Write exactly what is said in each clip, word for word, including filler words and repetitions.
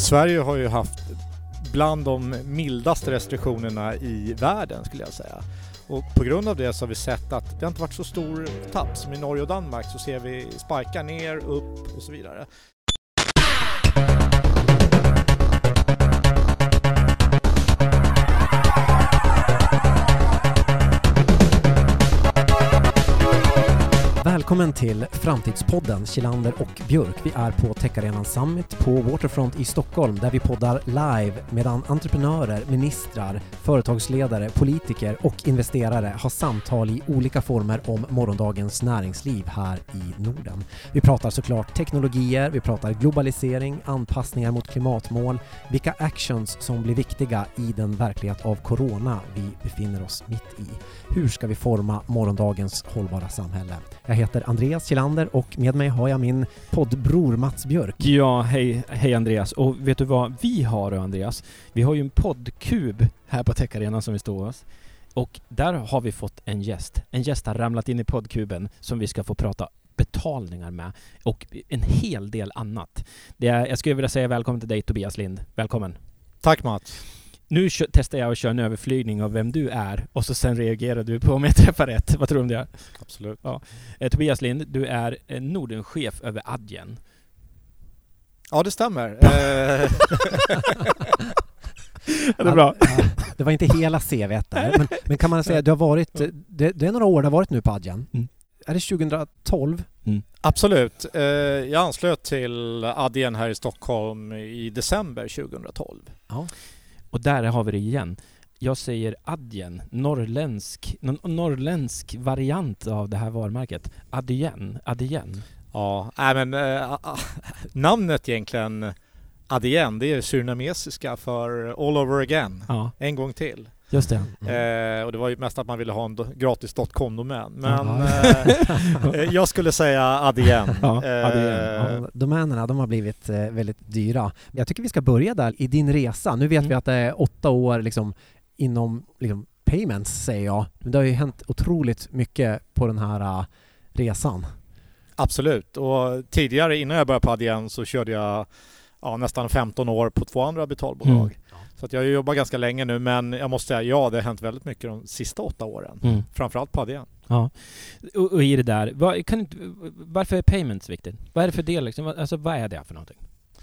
Sverige har ju haft bland de mildaste restriktionerna i världen skulle jag säga. Och på grund av det så har vi sett att det inte varit så stor tapp som i Norge och Danmark, så ser vi spikar ner, upp och så vidare. Välkommen till Framtidspodden Kilander och Björk. Vi är på Tech Arenan Summit på Waterfront i Stockholm där vi poddar live medan entreprenörer, ministrar, företagsledare, politiker och investerare har samtal i olika former om morgondagens näringsliv här i Norden. Vi pratar såklart teknologier, vi pratar globalisering, anpassningar mot klimatmål, vilka actions som blir viktiga i den verklighet av corona vi befinner oss mitt i. Hur ska vi forma morgondagens hållbara samhälle? Jag heter Andreas Kilander och med mig har jag min poddbror Mats Björk. Ja, hej, hej Andreas. Och vet du vad vi har då, Andreas? Vi har ju en poddkub här på Tech Arena som vi står hos. Och där har vi fått en gäst. En gäst har ramlat in i poddkuben som vi ska få prata betalningar med och en hel del annat. Det är, jag skulle vilja säga välkommen till dig Tobias Lind. Välkommen. Tack Mats. Nu kö- testar jag att köra en överflygning av vem du är och så sen reagerar du på om jag träffar rätt. Vad tror du om det? Absolut. Ja. Eh, Tobias Lind, du är eh, Nordenchef över Adyen. Ja, det stämmer. Det är bra. Ja, det var inte hela C V:t där, men, men kan man säga du har varit, det, det är några år du har varit nu på Adyen. Mm. Är det tjugohundratolv? Mm. Absolut. Jag anslöt till Adyen här i Stockholm i december tjugohundratolv. Ja. Och där har vi det igen. Jag säger Adyen, norrländsk, någon norrländsk variant av det här varumärket. Adyen, Adyen. Ja, äh, men äh, namnet egentligen Adyen, det är surinamesiska för all over again. Ja. En gång till. Just det. Mm. Eh, och det var ju mest att man ville ha en do- gratis .com-domän. Men eh, jag skulle säga Adyen. Ja, Adyen. Ja, domänerna, de har blivit eh, väldigt dyra. Jag tycker vi ska börja där i din resa. Nu vet mm. vi att det är åtta år liksom, inom liksom, payments, säger jag. Men det har ju hänt otroligt mycket på den här uh, resan. Absolut. Och tidigare, innan jag började på Adyen, så körde jag ja, nästan femton år på två andra betalbolag. Mm. Så att jag jobbar ganska länge nu, men jag måste säga ja, det har hänt väldigt mycket de sista åtta åren. Mm. Framförallt på Adyen. Ja. Och, och i det där, vad, kan inte, varför är payments viktigt? Vad är det för del? Liksom? Alltså, vad är det för någonting?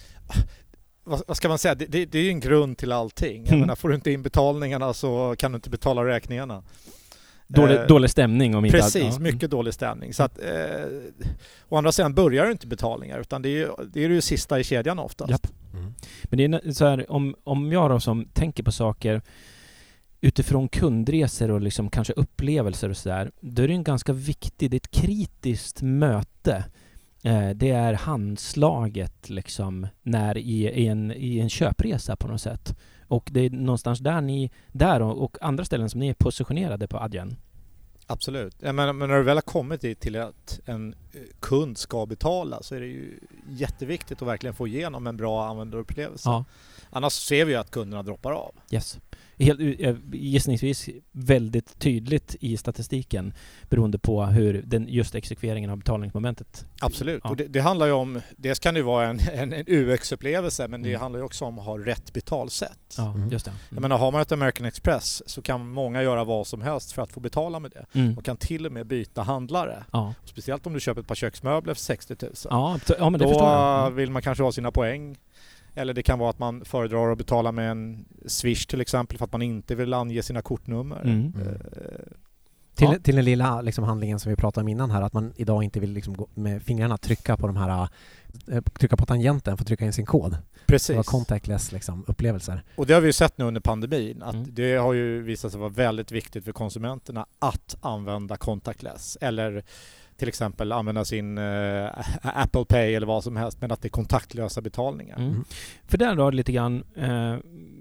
Vad, vad ska man säga? Det, det, det är ju en grund till allting. Jag menar, får du inte in betalningarna så kan du inte betala räkningarna. Dålig, eh, dålig stämning om inte. Precis, ja. Mycket dålig stämning. Så att, eh, å andra sidan börjar det inte betalningar, utan det är ju det, är ju sista i kedjan oftast. Japp. Mm. Men det är så här, om, om jag då som tänker på saker utifrån kundresor och liksom kanske upplevelser och sådär, då är det en ganska viktig, det är ett kritiskt möte. Eh, det är handslaget liksom när i, i, en, i en köpresa på något sätt. Och det är någonstans där ni, där och, och andra ställen som ni är positionerade på Adyen. Absolut. Jag menar, men när du väl har kommit till att en kund ska betala, så är det ju jätteviktigt att verkligen få igenom en bra användarupplevelse. Ja. Annars ser vi ju att kunderna droppar av. Yes. Helt, gissningsvis väldigt tydligt i statistiken beroende på hur den just exekveringen av betalningsmomentet. Absolut. Ja. Och det, det handlar ju om, dels kan det ju vara en, en, en U X-upplevelse, men det mm. handlar ju också om att ha rätt betalsätt. Ja, mm. just det. Mm. Jag menar, har man ett American Express så kan många göra vad som helst för att få betala med det. Mm. Och kan till och med byta handlare. Ja. Speciellt om du köper ett par köksmöbler för sextio tusen. Ja, ja, men det då förstår jag. Mm. vill man kanske ha sina poäng. Eller det kan vara att man föredrar att betala med en Swish till exempel för att man inte vill ange sina kortnummer. Mm. Uh, till, ja. till den lilla liksom, handlingen som vi pratade om innan här, att man idag inte vill liksom, gå med fingrarna trycka på de här uh, trycka på tangenten för att trycka in sin kod. Precis. Det var contactless liksom, upplevelser. Och det har vi ju sett nu under pandemin att mm. det har ju visat sig vara väldigt viktigt för konsumenterna att använda contactless eller till exempel använda sin uh, Apple Pay eller vad som helst, men att det är kontaktlösa betalningar. Mm. För där då lite grann eh,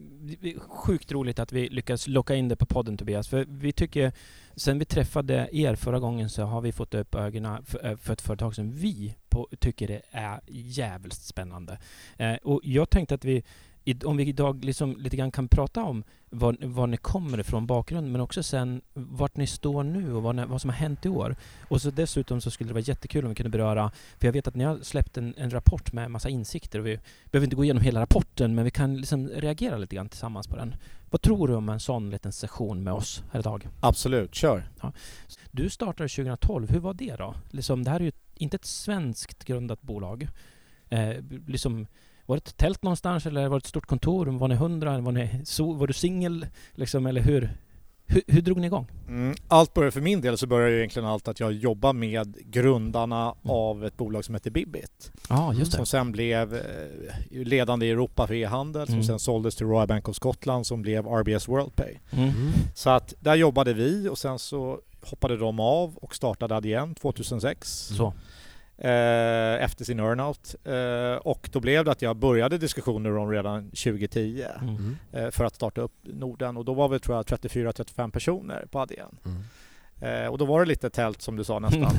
sjukt roligt att vi lyckas locka in det på podden, Tobias, för vi tycker sen vi träffade er förra gången så har vi fått upp ögonen för, för ett företag som vi på, tycker det är jävligt spännande. Eh, och jag tänkte att vi i, om vi idag liksom lite grann kan prata om var, var ni kommer ifrån, bakgrunden, men också sen vart ni står nu och vad, ni, vad som har hänt i år. Och så dessutom så skulle det vara jättekul om vi kunde beröra, för jag vet att ni har släppt en, en rapport med en massa insikter och vi behöver inte gå igenom hela rapporten, men vi kan liksom reagera lite grann tillsammans på den. Vad tror du om en sån liten session med oss här idag? Absolut, kör. Ja. Du startade tjugohundratolv, hur var det då? Liksom, det här är ju inte ett svenskt grundat bolag. Eh, liksom, var det ett tält någonstans eller var det ett stort kontor? Var ni hundra? Var, ni, so, var du singel? Liksom, eller hur, hur, hur drog ni igång? Mm, allt började för min del så började ju egentligen allt att jag jobbar med grundarna mm. av ett bolag som heter Bibit. Ah, just det. Som sen blev eh, ledande i Europa för e-handel, mm. som sen såldes till Royal Bank of Scotland som blev R B S WorldPay. Mm. Mm. Så att där jobbade vi och sen så hoppade de av och startade Adyen tjugohundrasex. Så. Efter sin earnout. Och då blev det att jag började diskussioner om redan tjugohundratio mm. för att starta upp Norden. Och då var vi tror jag trettiofyra till trettiofem personer på Adyen. Mm. Och då var det lite tält som du sa nästan.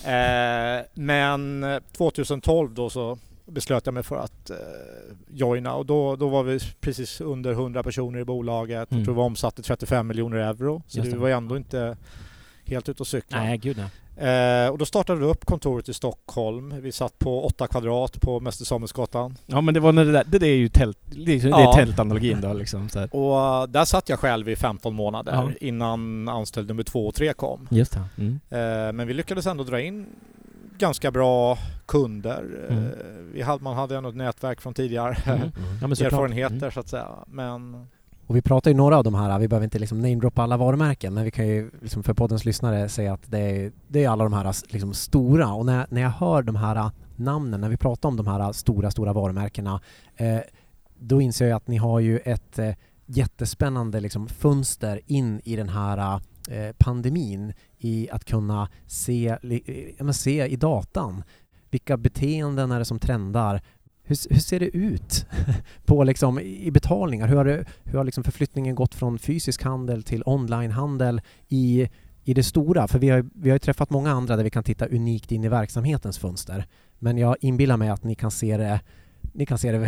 Mm. Men tjugotolv då så beslöt jag mig för att joina och då, då var vi precis under hundra personer i bolaget. Mm. Jag tror vi omsatte trettiofem miljoner euro. Så det. det var ändå inte helt ut och cykla. Nej, gud nej. Eh, och då startade vi upp kontoret i Stockholm. Vi satt på åtta kvadrat på Mäster Samuelsgatan. Ja, men det var när det där, det, det är ju tält, det är, ja. det är tältanalogin då liksom. Så här. Och uh, där satt jag själv i femton månader ja. innan anställd nummer två och tre kom. Just det. Mm. Eh, men vi lyckades ändå dra in ganska bra kunder. Mm. Eh, vi hade, man hade ändå ett nätverk från tidigare mm. Mm. Ja, men så erfarenheter mm. så att säga. Men... Och vi pratar ju några av de här, vi behöver inte liksom namedroppa alla varumärken, men vi kan ju liksom för poddens lyssnare säga att det är, det är alla de här liksom stora. Och när, när jag hör de här namnen, när vi pratar om de här stora, stora varumärkena, eh, då inser jag att ni har ju ett eh, jättespännande liksom fönster in i den här eh, pandemin, i att kunna se, eh, se i datan vilka beteenden är det som trendar. Hur, hur ser det ut på liksom, i betalningar? Hur har, det, hur har liksom förflyttningen gått från fysisk handel till onlinehandel i, i det stora? För vi har, vi har ju träffat många andra där vi kan titta unikt in i verksamhetens fönster. Men jag inbillar mig att ni kan se det, ni kan se det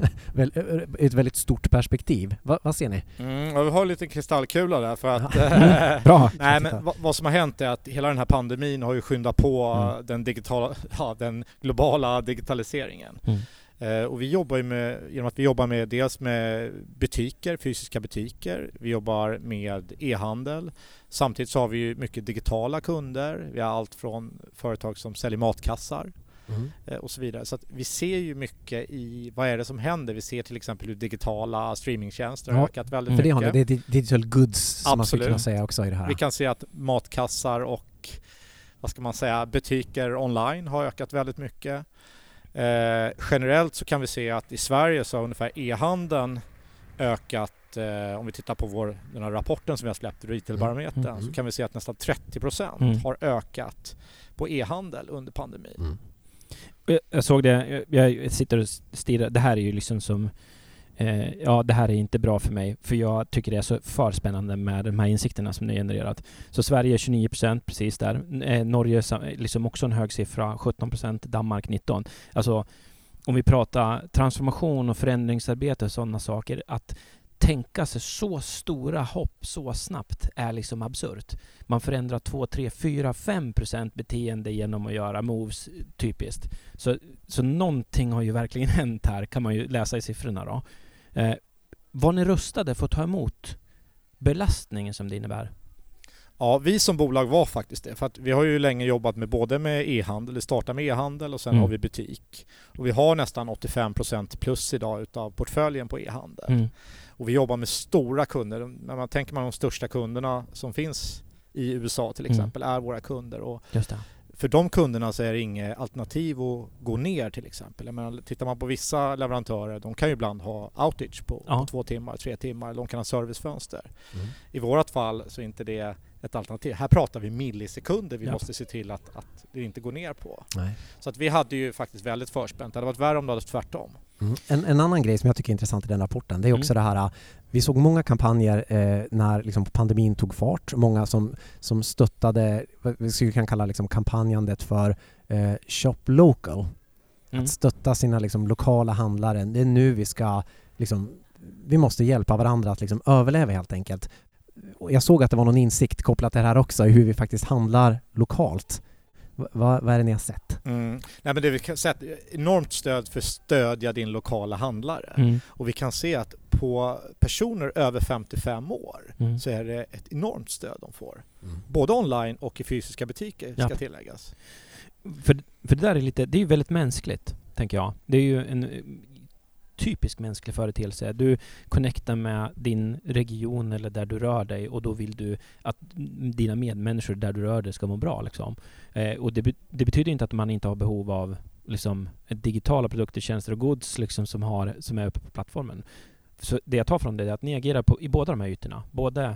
i ett väldigt stort perspektiv. Va, vad ser ni? Mm, ja, vi har lite kristallkula där för att mm, bra. nej, men vad, vad som har hänt är att hela den här pandemin har ju skyndat på mm. den, digitala, ja, den globala digitaliseringen. Mm. Uh, och vi jobbar ju med, genom att vi jobbar med dels med butiker, fysiska butiker. Vi jobbar med e-handel. Samtidigt så har vi ju mycket digitala kunder. Vi har allt från företag som säljer matkassar mm. uh, och så vidare. Så att vi ser ju mycket i vad är det som händer. Vi ser till exempel hur digitala streamingtjänster har ja, ökat väldigt för mycket. Det är digital goods som man skulle kunna säga också i det här. Vi kan se att matkassar och vad ska man säga, butiker online har ökat väldigt mycket. Eh, generellt så kan vi se att i Sverige så har ungefär e-handeln ökat, eh, om vi tittar på vår, den här rapporten som vi har släppt, Retailbarometern, mm. så kan vi se att nästan trettio procent mm. har ökat på e-handel under pandemin. Mm. Jag, jag såg det, jag, jag sitter och stirrar, det här är ju liksom som eh, ja, det här är inte bra för mig, för jag tycker det är så för spännande med de här insikterna som ni genererat. Så Sverige är tjugonio procent precis där. Eh, Norge är liksom också en hög siffra, sjutton procent, Danmark nitton. Alltså om vi pratar transformation och förändringsarbete och sådana saker, att tänka sig så stora hopp så snabbt är liksom absurt. Man förändrar två, tre, fyra, fem procent beteende genom att göra moves typiskt. Så, så någonting har ju verkligen hänt här, kan man ju läsa i siffrorna då. Eh, var ni rustade för att ta emot belastningen som det innebär? Ja, vi som bolag var faktiskt det. För att vi har ju länge jobbat med både med e-handel, vi startar med e-handel och sen mm. har vi butik. Och vi har nästan åttiofem procent plus idag utav portföljen på e-handel. Mm. Och vi jobbar med stora kunder. När man tänker man de största kunderna som finns i U S A till exempel mm. är våra kunder. Och just det. För de kunderna så är det inget alternativ att gå ner till exempel. Jag menar, tittar man på vissa leverantörer, de kan ju ibland ha outage på, ja. på två timmar, tre timmar. De kan ha servicefönster. Mm. I vårat fall så är inte det ett alternativ. Här pratar vi millisekunder vi ja. måste se till att, att det inte går ner på. Nej. Så att vi hade ju faktiskt väldigt förspänt. Det hade varit värre om det hade tvärtom. Mm. En, en annan grej som jag tycker är intressant i den rapporten, det är också mm. det här, vi såg många kampanjer eh, när liksom pandemin tog fart. Många som, som stöttade, vi skulle kunna kalla liksom kampanjandet för eh, shop local. Mm. Att stötta sina liksom lokala handlare. Det är nu vi ska liksom, vi måste hjälpa varandra att liksom överleva helt enkelt. Och jag såg att det var någon insikt kopplat till det här också, i hur vi faktiskt handlar lokalt. V- vad, vad är det ni har sett? Mm. Nej, men det vi kan se ett enormt stöd för att stödja din lokala handlare. Mm. Och vi kan se att på personer över femtiofem år Mm. så är det ett enormt stöd de får. Mm. Både online och i fysiska butiker ska Ja. tilläggas. För, för det där är lite, det är ju väldigt mänskligt, tänker jag. Det är ju en eh, typisk mänsklig företeelse. Du connectar med din region eller där du rör dig och då vill du att dina medmänniskor där du rör dig ska må bra. Liksom. Eh, och det, be, det betyder inte att man inte har behov av liksom, digitala produkter, tjänster och gods liksom, som, har, som är uppe på plattformen. Så det jag tar från det är att ni agerar på, i båda de här ytorna. Både,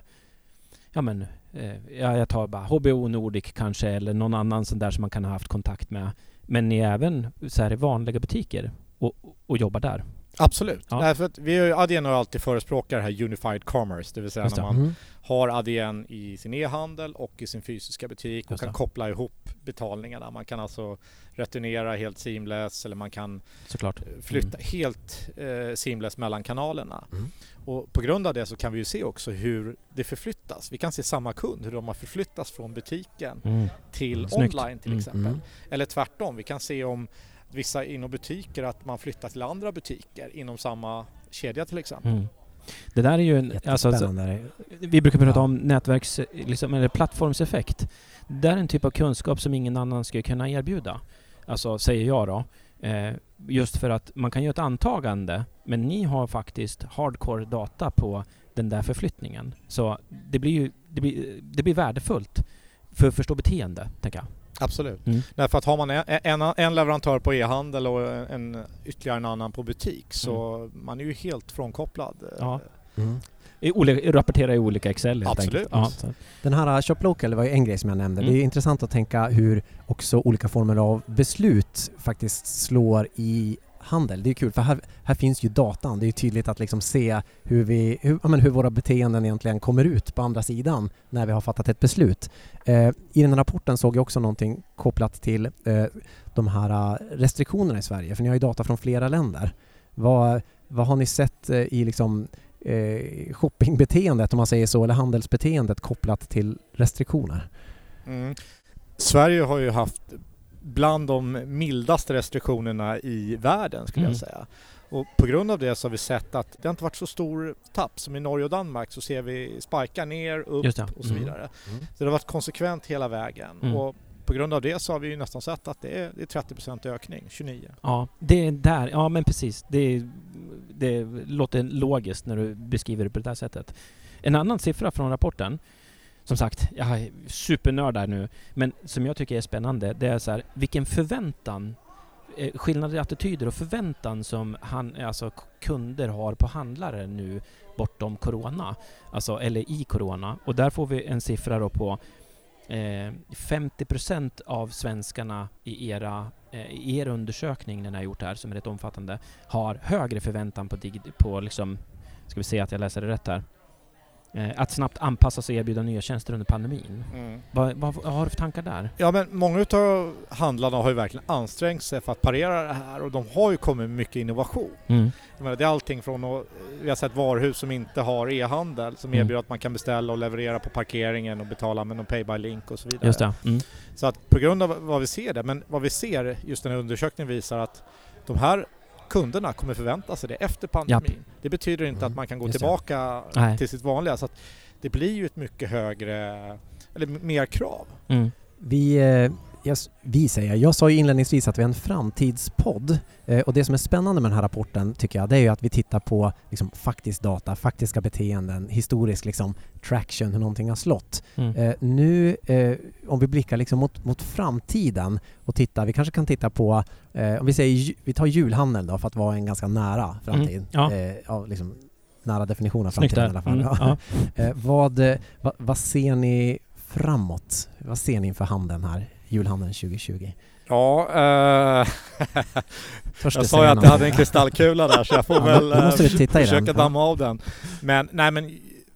ja men, eh, ja, jag tar bara H B O Nordic kanske eller någon annan sån där som man kan ha haft kontakt med. Men ni är även så här i vanliga butiker och, och jobbar där. Absolut. Ja. Därför att vi A D N har alltid förespråkar det här Unified Commerce, det vill säga Just när det. man Mm. har A D N i sin e-handel och i sin fysiska butik och Just kan det. koppla ihop betalningarna. Man kan alltså returnera helt seamless eller man kan Såklart. flytta helt eh, seamless mellan kanalerna. Mm. Och på grund av det så kan vi ju se också hur det förflyttas. Vi kan se samma kund, hur de har förflyttats från butiken Mm. till Snyggt. online till Mm, exempel. mm. Eller tvärtom, vi kan se om vissa inom butiker att man flyttar till andra butiker inom samma kedja till exempel. Mm. Det där är ju en, alltså, alltså, Jättespännande. vi brukar prata Ja. om nätverks, liksom, eller plattformseffekt. Det är en typ av kunskap som ingen annan skulle kunna erbjuda. Alltså, säger jag då. Eh, just för att man kan göra ett antagande, men ni har faktiskt hardcore data på den där förflyttningen. Så det blir ju det blir, det blir värdefullt för att förstå beteende, tänker jag. Absolut. Mm. Därför att har man en, en, en leverantör på e-handel och en, ytterligare en annan på butik så man är ju helt frånkopplad. Ja. Mm. I olika, rapportera i olika Excel helt Absolut. enkelt. Ja, så. Den här Shop Local var ju en grej som jag nämnde. Mm. Det är intressant att tänka hur också olika former av beslut faktiskt slår i handel. Det är kul för här, här finns ju datan. Det är ju tydligt att liksom se hur, vi, hur, ja, men hur våra beteenden egentligen kommer ut på andra sidan när vi har fattat ett beslut. Eh, I den här rapporten såg jag också någonting kopplat till eh, de här restriktionerna i Sverige. För ni har ju data från flera länder. Vad, vad har ni sett eh, i liksom Eh, shoppingbeteendet, om man säger så, eller handelsbeteendet kopplat till restriktioner? Mm. Sverige har ju haft bland de mildaste restriktionerna i världen skulle Mm. jag säga. Och på grund av det så har vi sett att det inte varit så stor tapp som i Norge och Danmark, så ser vi spikar ner, upp Just det. och så Mm. vidare. Mm. Så det har varit konsekvent hela vägen. Mm. Och på grund av det så har vi ju nästan sett att det är, det är trettio procent ökning, tjugonio. Ja, det är där. Ja, men precis. Det, det låter logiskt när du beskriver det på det här sättet. En annan siffra från rapporten, som sagt, jag är supernörd här nu, men som jag tycker är spännande, det är så här, vilken förväntan, eh, skillnader i attityder och förväntan som han, alltså k- kunder har på handlare nu bortom corona, alltså eller i corona. Och där får vi en siffra då på Eh, femtio procent av svenskarna i era, eh, i er undersökning, den har gjort här, som är rätt omfattande, har högre förväntan på, dig, på liksom, ska vi se att jag läser det rätt här, eh, att snabbt anpassa sig och erbjuda nya tjänster under pandemin. Mm. Vad, vad, vad har du för tankar där? Ja, men många av handlarna har ju verkligen ansträngt sig för att parera det här och de har ju kommit med mycket innovation. Mm. Jag menar, det är allting från att, vi har sett varuhus som inte har e-handel som Mm. erbjuder att man kan beställa och leverera på parkeringen och betala med någon pay-by-link och så vidare. Just det. Mm. Så att på grund av vad vi ser det, men vad vi ser, just den här undersökningen visar att de här kunderna kommer förvänta sig det efter pandemin. Japp. Det betyder inte Mm. att man kan gå Just det. tillbaka Nej. till sitt vanliga. Så att det blir ju ett mycket högre, eller mer krav. Mm. Vi, eh, jag, vi säger, jag sa ju inledningsvis att vi är en framtidspodd eh, och det som är spännande med den här rapporten tycker jag, det är ju att vi tittar på liksom, faktisk data, faktiska beteenden, historisk liksom, traction, hur någonting har slått. Mm. Eh, nu, eh, om vi blickar liksom mot, mot framtiden och tittar, vi kanske kan titta på, eh, om vi säger, ju- vi tar julhandel då för att vara en ganska nära framtid. Mm, ja. Eh, ja, liksom, nära definition av Snyggt framtiden i där. alla fall. Mm. Ja. Ja. Eh, vad, eh, vad, vad ser ni framåt? Vad ser ni inför handeln här, julhandeln tjugo tjugo? Ja, eh, Törs du jag sa säga ju att något? jag hade en kristallkula där så jag får Ja, väl då måste du eh, titta i den. försöka Ja. damma av den. Men, nej, men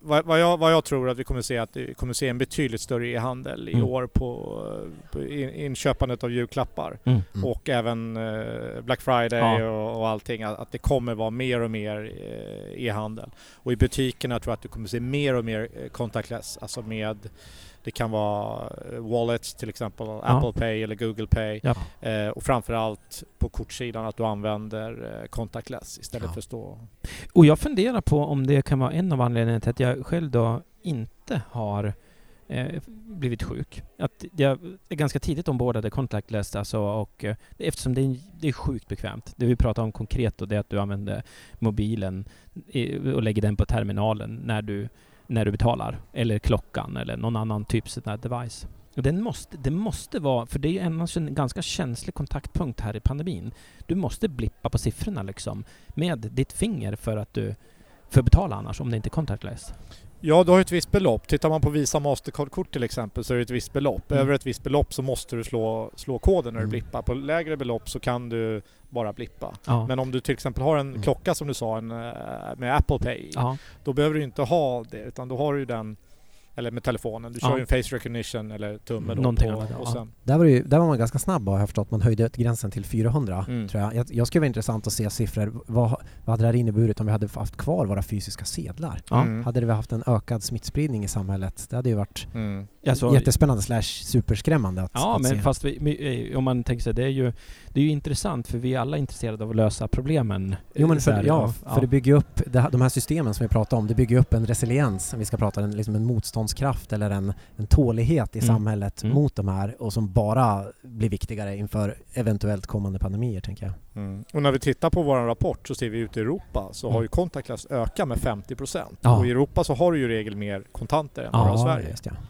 vad, vad, jag, vad jag tror att vi kommer se att vi kommer se en betydligt större e-handel i Mm. år på, på in, inköpandet av julklappar. Mm. Mm. Och även eh, Black Friday Ja. och, och allting. Att, att det kommer vara mer och mer eh, e-handel. Och i butikerna tror jag att du kommer se mer och mer eh, contactless. Alltså med, det kan vara eh, wallets till exempel, Apple Pay eller Google Pay. Ja. Eh, och framförallt på kortsidan att du använder eh, contactless istället Ja. för stå. Och jag funderar på om det kan vara en av anledningarna till att jag själv då inte har eh, blivit sjuk. Att jag är ganska tidigt ombordade contactless alltså, och eh, eftersom det är, det är sjukt bekvämt. Det vi pratar om konkret då, det är att du använder mobilen i, och lägger den på terminalen när du, när du betalar. Eller klockan eller någon annan typ av device. Och den måste, det måste vara, för det är ju annars en ganska känslig kontaktpunkt här i pandemin. Du måste blippa på siffrorna liksom med ditt finger för att du får betala annars om det inte är contactless. Ja, du har ett visst belopp. Tittar man på Visa Mastercard-kort till exempel så är det ett visst belopp. Mm. Över ett visst belopp så måste du slå, slå koden när du Mm. blippar. På lägre belopp så kan du bara blippa. Ja. Men om du till exempel har en Mm. klocka som du sa en, eh, med Apple Pay, Ja. då behöver du inte ha det utan då har du ju den, eller med telefonen. Du kör Ja. ju en face recognition eller tumme då. Någonting på, av det, och ja. sen, Där var, det ju, där var man ganska snabb och jag har förstått. Man höjde gränsen till fyrahundra Mm. tror jag. jag. Jag skulle vara intressant att se siffror. Vad, vad hade det här inneburit om vi hade haft kvar våra fysiska sedlar? Ja. Mm. Hade vi haft en ökad smittspridning i samhället? Det hade ju varit Mm. Alltså, jättespännande slash superskrämmande att, ja, att men se. fast vi, vi, om man tänker sig, det är ju det är ju intressant för vi är alla intresserade av att lösa problemen. Jo men Så för, här, ja, för det bygger upp det här, de här systemen som vi pratar om, det bygger upp en resiliens, vi ska prata en, liksom en motståndskraft eller en, en tålighet i Mm. samhället Mm. mot de här och som bara blir viktigare inför eventuellt kommande pandemier tänker jag. Mm. Och när vi tittar på vår rapport så ser vi ut i Europa så Mm. har ju contactless ökat med femtio procent. Ja. Och i Europa så har du ju i regel mer kontanter än bara i Sverige. just det.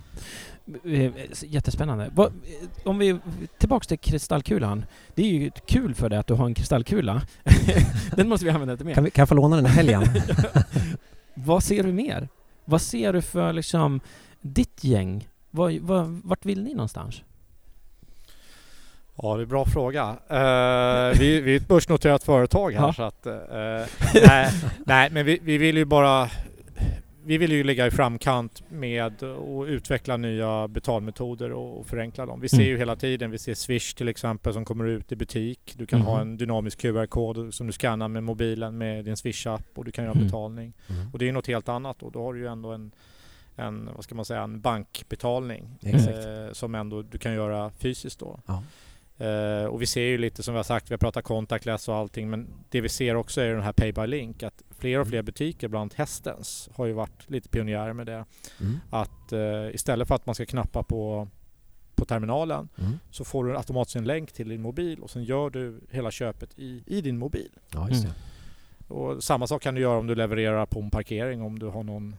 Eh, Jättespännande. Vad, eh, om vi tillbaks till kristallkulan. Det är ju kul för dig att du har en kristallkula. Den måste vi använda lite mer. Kan, vi, kan jag få låna den här helgen? Vad ser du mer? Vad ser du för liksom ditt gäng? Vad, vad, vart vill ni någonstans? Ja, det är en bra fråga. Uh, vi, vi är ett börsnoterat företag här Ja. så att... Uh, nej, nej, men vi, vi vill ju bara... Vi vill ju ligga i framkant med att utveckla nya betalmetoder och förenkla dem. Vi ser Mm. ju hela tiden, vi ser Swish till exempel som kommer ut i butik. Du kan Mhm. ha en dynamisk Q R-kod som du skannar med mobilen med din Swish-app och du kan göra Mm. betalning. Mm. Och det är ju något helt annat och då har du ju ändå en, en vad ska man säga, en bankbetalning Exakt. eh, som ändå du kan göra fysiskt då. Ja. Eh, och vi ser ju lite som vi har sagt, vi har pratat contactless och allting, men det vi ser också är den här Pay by Link, att fler och fler butiker, bland Hästens, har ju varit lite pionjärer med det. Mm. Att eh, istället för att man ska knappa på, på terminalen Mm. så får du automatiskt en länk till din mobil och sen gör du hela köpet i, i din mobil. Ja, just Mm. det. Och samma sak kan du göra om du levererar på en parkering, om du har någon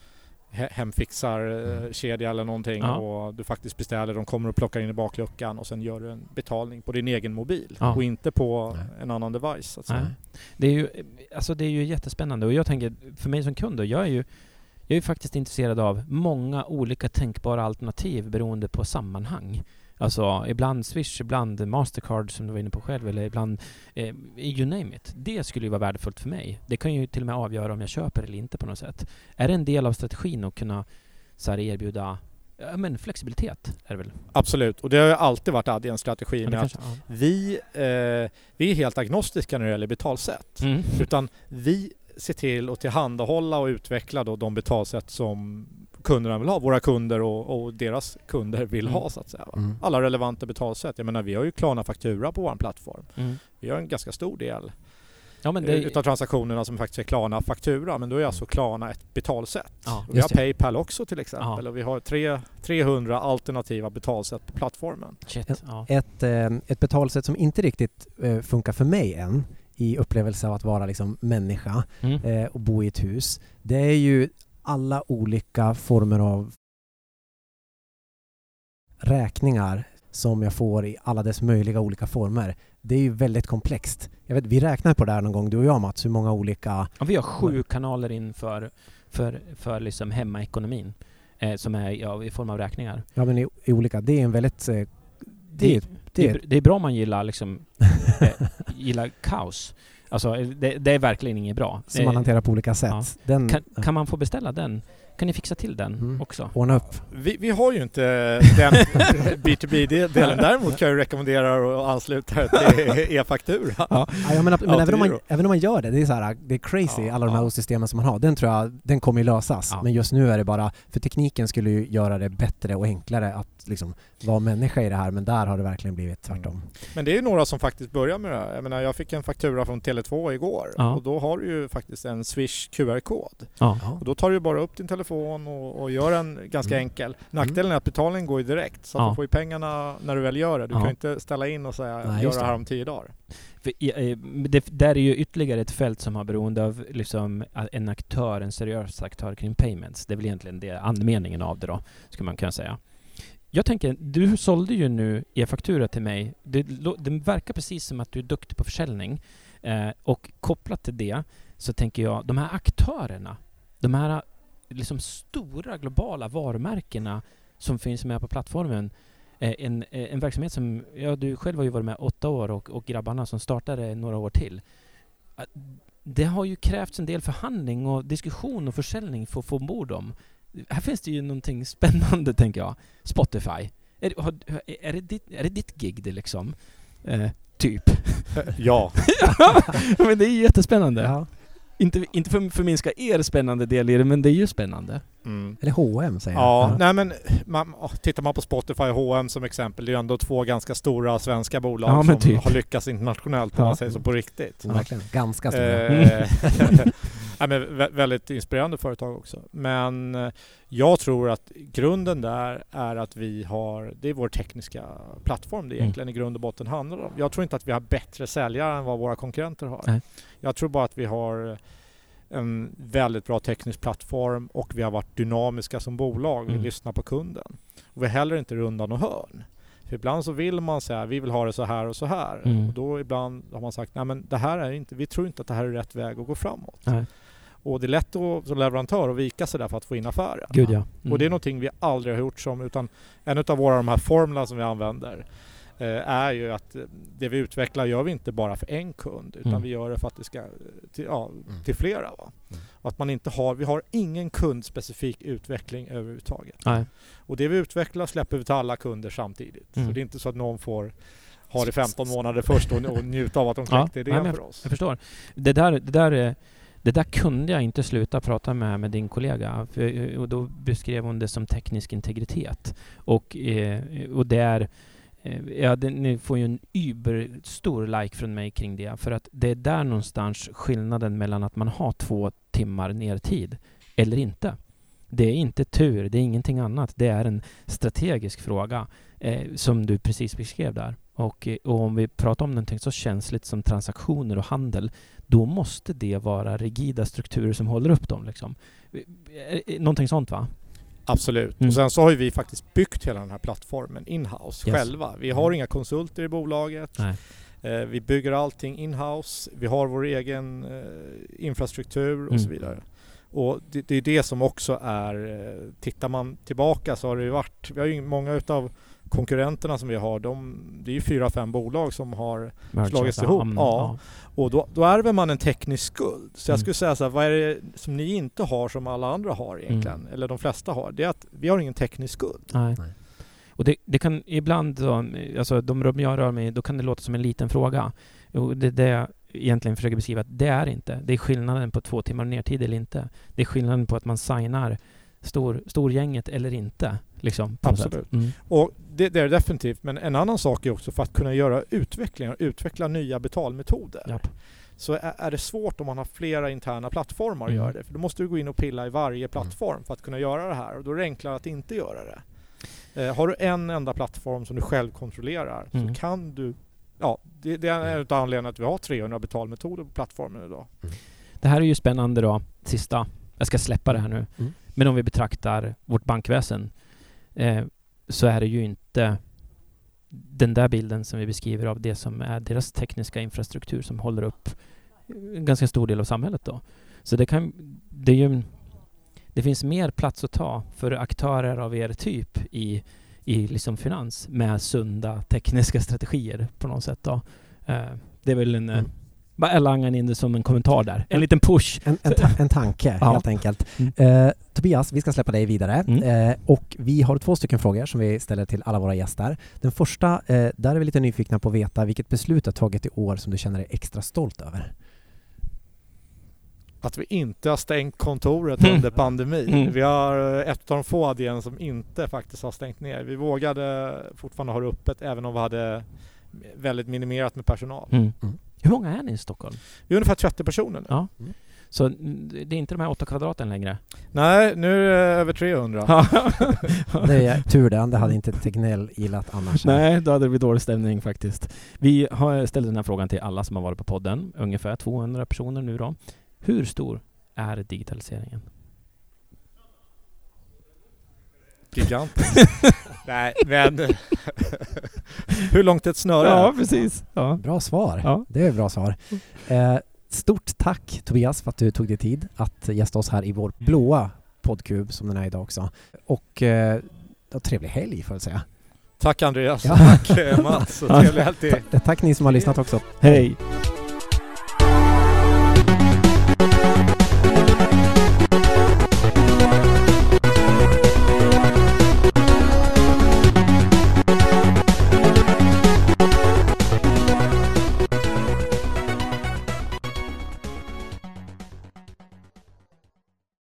he- hemfixarkedja eller någonting Ja. och du faktiskt beställer, de kommer och plockar in i bakluckan och sen gör du en betalning på din egen mobil Ja. och inte på Nej. en annan device. Så att säga. Nej. Det är ju, alltså det är ju jättespännande och jag tänker, för mig som kund då, jag är ju jag är ju faktiskt intresserad av många olika tänkbara alternativ beroende på sammanhang. Alltså ibland Swish, ibland Mastercard som du var inne på själv eller ibland eh, you name it. Det skulle ju vara värdefullt för mig. Det kan ju till och med avgöra om jag köper eller inte på något sätt. Är det en del av strategin att kunna så här, erbjuda ja, men flexibilitet? Är det väl? Absolut, och det har ju alltid varit Addiens strategi Ja, det med att kanske, ja. vi, eh, vi är helt agnostiska när det gäller betalsätt. Mm. Utan vi ser till att tillhandahålla och utveckla då de betalsätt som kunderna vill ha. Våra kunder och, och deras kunder vill Mm. ha så att säga. Va? Mm. Alla relevanta betalsätt. Jag menar, vi har ju Klarna Faktura på vår plattform. Mm. Vi har en ganska stor del Ja, men det... det, utav transaktionerna som faktiskt är Klarna Faktura. Men då är alltså Klarna ett betalsätt. Ja, och vi har just det. Paypal också till exempel. Ja. Och vi har tre, trehundra alternativa betalsätt på plattformen. shit, ja. Ett, eh, ett betalsätt som inte riktigt eh, funkar för mig än i upplevelse av att vara liksom människa Mm. eh, och bo i ett hus, det är ju alla olika former av räkningar som jag får i alla dess möjliga olika former. Det är ju väldigt komplext. Jag vet, vi räknar på det här någon gång, du och jag Mats, hur många olika... Ja, vi har sju kanaler in för, för, för liksom hemmaekonomin eh, som är ja, i form av räkningar. Ja, men i, i olika... Det är en väldigt... Eh, det, Det, är, det, det är, är, det är bra om man gillar, liksom, eh, gillar kaos. Alltså, det, det är verkligen inget bra. som man hanterar på olika sätt. Ja. Den, Kan, kan man få beställa den? kan ni fixa till den Mm. också? Ordna upp. Vi, vi har ju inte den B to B-delen. Däremot kan jag rekommendera att ansluta till e-faktura. Ja, jag menar, men Ja, även, om man, det är även om man gör det, det är så här, det är crazy, Ja, alla de här ja. O-systemen som man har. Den tror jag, den kommer ju lösas. Ja. Men just nu är det bara, för tekniken skulle ju göra det bättre och enklare att liksom vara människa i det här, men där har det verkligen blivit tvärtom. Men det är ju några som faktiskt börjar med det här. Jag menar, jag fick en faktura från Tele två igår Ja. och då har du ju faktiskt en Swish Q R-kod. Ja. Ja. Och då tar du bara upp din telefon och, och gör en ganska Mm. enkel. Nackdelen är att betalningen går ju direkt, så att Ja. du får ju pengarna när du väl gör det. Du Ja. kan ju inte ställa in och säga Nej, gör just det det. här om tio dagar. För, eh, det, där är ju ytterligare ett fält som har beroende av liksom, en aktör, en seriös aktör kring payments. Det är väl egentligen det andemeningen av det då, ska man kunna säga. Jag tänker, du sålde ju nu e-faktura till mig. Det, det verkar precis som att du är duktig på försäljning. Eh, och kopplat till det så tänker jag, de här aktörerna, de här liksom stora globala varumärkena som finns med på plattformen, eh, en, en verksamhet som, ja, du själv har ju varit med åtta år och, och grabbarna som startade några år till. Eh, Det har ju krävts en del förhandling och diskussion och försäljning för att få ombord dem. Här finns det ju någonting spännande, tänker jag. Spotify. Är, har, är, det, ditt, är det ditt gig det liksom? Eh, typ. Ja. Men det är ju jättespännande. Ja. Inte, inte för att förminska er spännande del i det, men det är ju spännande. Mm. Eller H och M säger Ja, jag. nej men man, tittar man på Spotify och H och M som exempel, det är ju ändå två ganska stora svenska bolag Ja, men som typ. har lyckats internationellt, om Ja. man säger så, på riktigt. Ja, verkligen. Ganska stora. Eh, nej, men vä- väldigt inspirerande företag också. Men eh, jag tror att grunden där är att vi har, det är vår tekniska plattform det egentligen i grund och botten handlar om. Jag tror inte att vi har bättre säljare än vad våra konkurrenter har. Nej. Jag tror bara att vi har en väldigt bra teknisk plattform och vi har varit dynamiska som bolag. Vi Mm. lyssnar på kunden. Och vi är heller inte runda någon hörn. För ibland så vill man säga vi vill ha det så här och så här. Mm. Och då ibland har man sagt nej men det här är inte, vi tror inte att det här är rätt väg att gå framåt. Nej. Och det är lätt att, som leverantör att vika sig där för att få in affären. Gud ja. Mm. Och det är någonting vi aldrig har gjort som, utan en av våra de här formlerna som vi använder eh, är ju att eh, det vi utvecklar gör vi inte bara för en kund utan Mm. vi gör det för att det ska till, ja, Mm. till flera. Va? Mm. Att man inte har, vi har ingen kundspecifik utveckling överhuvudtaget. Nej. Och det vi utvecklar släpper vi till alla kunder samtidigt. Mm. Så det är inte så att någon får ha det femton månader först och, och njuta av att de Ja, kläckte nej, idén men för oss. Jag förstår. Det där, det där är... Det där kunde jag inte sluta prata med, med din kollega. För, och då beskrev hon det som teknisk integritet. Och, eh, och det är... Eh, ja, det, ni får ju en überstor like från mig kring det. För att det är där någonstans skillnaden mellan att man har två timmar nertid eller inte. Det är inte tur, det är ingenting annat. Det är en strategisk fråga eh, som du precis beskrev där. Och, och om vi pratar om någonting så känsligt som transaktioner och handel, då måste det vara rigida strukturer som håller upp dem. Liksom. Någonting sånt, va? Absolut. Mm. Och sen så har ju vi faktiskt byggt hela den här plattformen in-house Yes. själva. Vi har inga konsulter i bolaget. Nej. Eh, vi bygger allting in-house. Vi har vår egen eh, infrastruktur och Mm. så vidare. Och det, det är det som också är, eh, tittar man tillbaka så har det ju varit, vi har ju många utav konkurrenterna som vi har, de, det är ju fyra, fem bolag som har slagits Ja, ihop. mm, Ja. Och då, då ärver man en teknisk skuld. Så jag Mm. skulle säga så här, vad är det som ni inte har som alla andra har egentligen? Mm. Eller de flesta har. Det är att vi har ingen teknisk skuld. Nej. Nej. Och det, det kan ibland, då, alltså de rum jag rör mig i, då kan det låta som en liten fråga. Och det är det jag egentligen försöker beskriva, att det är inte. Det är skillnaden på två timmar nertid eller inte. Det är skillnaden på att man signar stor, storgänget eller inte. Liksom, på något sätt. Absolut. Mm. Och det, det är det definitivt. Men en annan sak är också för att kunna göra utvecklingar, utveckla nya betalmetoder. Japp. Så är, är det svårt om man har flera interna plattformar att Mm. göra det. För då måste du gå in och pilla i varje plattform för att kunna göra det här. Och då är det enklare att inte göra det. Eh, har du en enda plattform som du själv kontrollerar Mm. så kan du... Ja, det, det är en av anledningarna att vi har trehundra betalmetoder på plattformen idag. Det här är ju spännande då, sista. Jag ska släppa det här nu. Mm. Men om vi betraktar vårt bankväsen eh, så är det ju inte den där bilden som vi beskriver av det som är deras tekniska infrastruktur som håller upp en ganska stor del av samhället då. Så det kan, det är ju, det finns mer plats att ta för aktörer av er typ i, i liksom finans med sunda tekniska strategier på något sätt då. Eh, det är väl en, Mm. Bara langar in det som en kommentar där. En liten push. En, en, ta- en tanke, ja. helt enkelt. Mm. Eh, Tobias, vi ska släppa dig vidare. Mm. Eh, och vi har två stycken frågor som vi ställer till alla våra gäster. Den första, eh, där är vi lite nyfikna på att veta vilket beslut har tagit i år som du känner dig extra stolt över. Att vi inte har stängt kontoret mm. under pandemin. Mm. Vi har ett av de få adien som inte faktiskt har stängt ner. Vi vågade fortfarande ha det öppet även om vi hade väldigt minimerat med personal. Mm. Mm. Hur många är ni i Stockholm? Vi är ungefär trettio personer nu. Ja. Mm. Så det är inte de här åtta kvadraten längre? Nej, nu är det över trehundra. Det är tur det, det hade inte Tegnell gillat annars. Nej, då hade det blivit dålig stämning faktiskt. Vi har ställt den här frågan till alla som har varit på podden. Ungefär tvåhundra personer nu då. Hur stor är digitaliseringen? Gigantisk. Nej, men hur långt ett snöre? Ja, precis. Ja. Bra svar. Ja. Det är bra svar. Eh, stort tack Tobias för att du tog dig tid att gästa oss här i vår blåa poddkub som den är idag också. Och eh, trevlig helg får jag säga. Tack Andreas. Ja. Tack Mats. Och trevlig helg till. Tack ni som har lyssnat också. Hej.